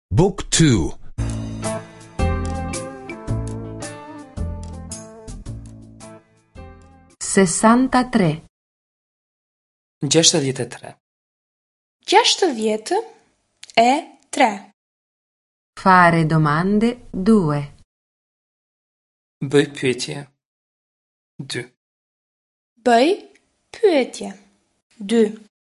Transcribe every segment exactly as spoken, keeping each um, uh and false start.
Book two. sessantatré. gjashtëdhjetë e tre. gjashtëdhjetë e tre. Fare domande due. Bëj pyetje dy. Bëj pyetje dy.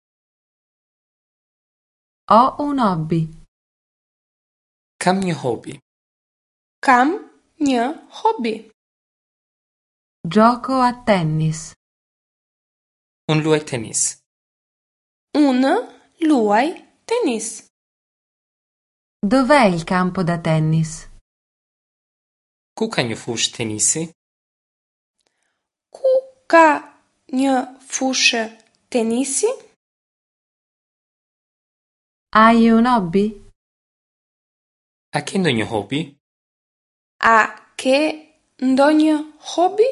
Ho un hobby. Kam një hobi. Kam një hobi. Gioco a tennis. Unë luaj tenis. Unë luaj tenis. Dov'è il campo da tennis? Ku ka një fushë tenisi? Ku ka një fushë tenisi? Hai un hobby? A ke ndonjë hobi? A ke ndonjë hobi?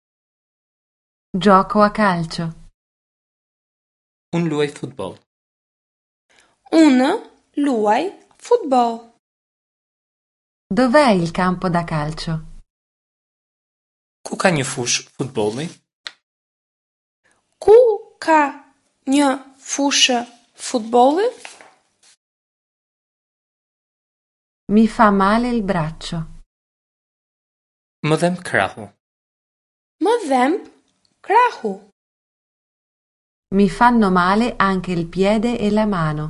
Gioco a calcio. Unë luaj futboll. Unë luaj futboll. Dov'è il campo da calcio? Ku ka një fushë futbolli? Ku ka një fushë futbolli? Mi fa male il braccio. Më dhemb krahu. Më dhemb krahu. Mi fanno male anche il piede e la mano.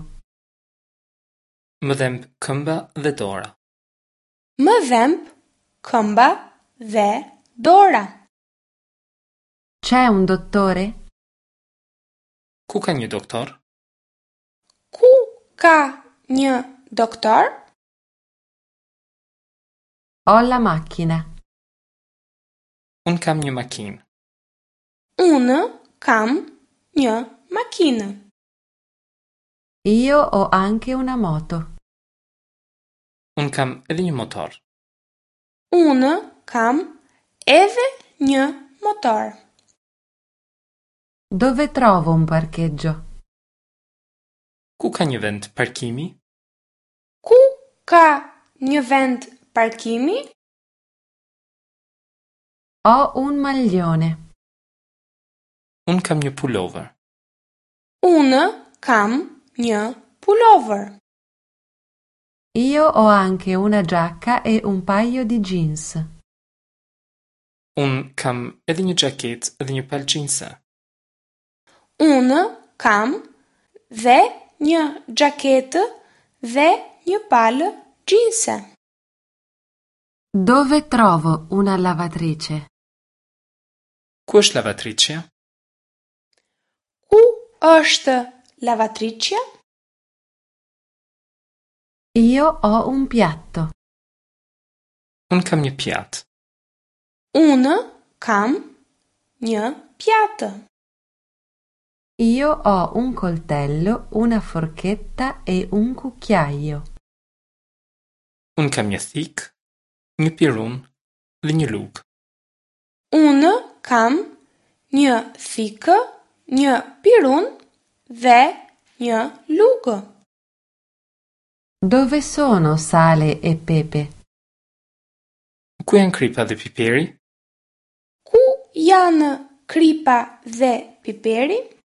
Më dhemb këmba dhe dora. Më dhemb këmba dhe dora. C'è un dottore? Ku ka një doktor? Ku ka një doktor? Ho la macchina. Unë kam një makinë. Unë kam një makinë. Io ho anche una moto. Unë kam edhe një motor. Unë kam edhe një motor. Dove trovo un parcheggio? Ku ka një vend parkimi? Ku ka një vend parkimi? Ho un maglione. Unë kam një pullover. Unë kam një pullover. Io ho anche una giacca e un paio di jeans. Unë kam edhe një xhaketë dhe një palë xhinse. Unë kam dhe një xhaketë dhe një palë xhinse. Dove trovo una lavatrice? Ku është lavatriçja? Ku është lavatriçja? Io ho un piatto. Unë kam një pjatë. Unë kam një pjatë. Io ho un coltello, una forchetta e un cucchiaio. Unë kam një thikë, një pirun dhe një lugë. Unë kam një thikë, një pirun dhe një lugë. Dove sono sale e pepe? Ku janë kripa dhe piperi? Ku janë kripa dhe piperi?